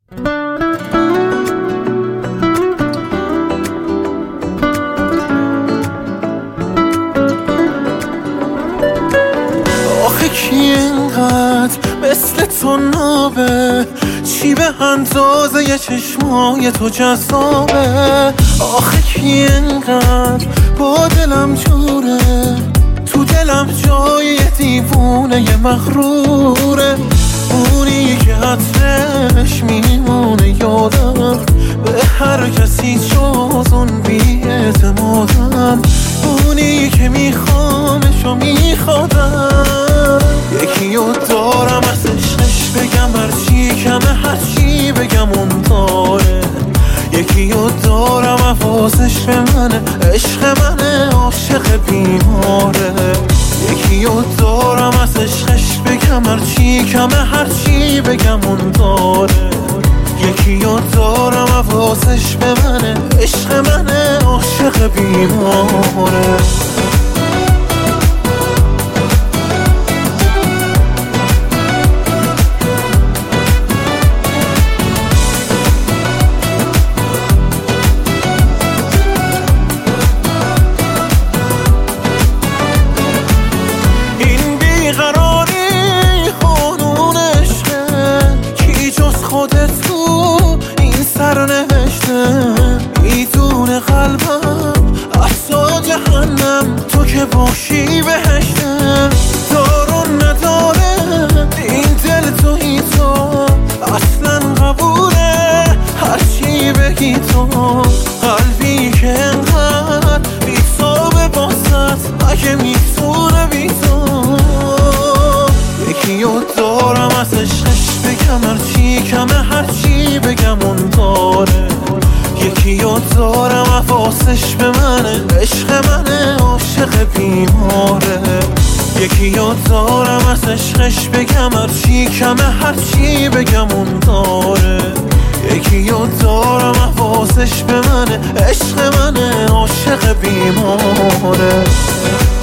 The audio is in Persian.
آخه کی اینقدر مثل تو نابه، چی به اندازه چشمای تو جذابه؟ آخه کی اینقدر با دلم جوره، تو دلم جای دیوونه مغروره، اونی که عطرش میمونه یادم، به هر کسی جز اون بی‌اعتمادم، اونی که میخوامش و میخوادم. یکی رو دارم از عشقش بگم هرچی کمه، هرچی بگم اون داره. یکی رو دارم حواسش به منه، عشق منه، عاشق بیماره. یکی رو دارم از عشقش بگم هرچی کمه، هرچی بگم اون داره. یکی رو دارم حواسش به منه، عشق منه، عاشق بیماره. میدونه قلبم احسا جهنم، تو که باشی بهشتم. دارون نداره این دل توی تو، اصلا قبوله هرچی بگی تو. قلبی که انقدر بی‌تابه بازت، اگه میتونه بی تو. یکی رو دارم از عشقش بگم هرچی کمه، هرچی بگم اون داره. یکی رو دارم حواسش به منه، عشق منه، عاشق بیماره. یکی رو دارم از عشقش بگم هرچی کمه، هرچی بگم اون داره. یکی رو دارم حواسش به منه، عشق منه، عاشق بیماره.